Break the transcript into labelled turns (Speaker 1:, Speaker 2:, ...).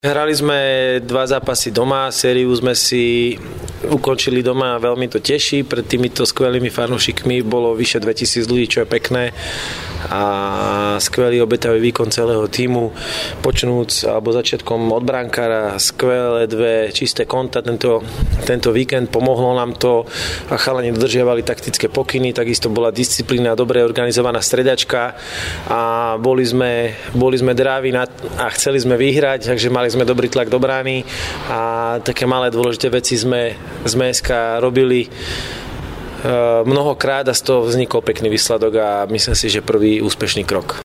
Speaker 1: Hrali sme 2 zápasy doma, sériu sme si ukončili doma a veľmi to teší. Pred týmito skvelými fanúšikmi bolo vyše 2000 ľudí, čo je pekné a skvelý obetavý výkon celého tímu. Počnúc alebo začiatkom od brankára, skvelé 2 čisté konta tento víkend, pomohlo nám to a chalani dodržiavali taktické pokyny, takisto bola disciplína, dobre organizovaná stredačka a boli sme drávi a chceli sme vyhrať, takže mali sme dobrý tlak do brány a také malé dôležité veci sme z SK robili mnohokrát a z toho vznikol pekný výsledok a myslím si, že prvý úspešný krok.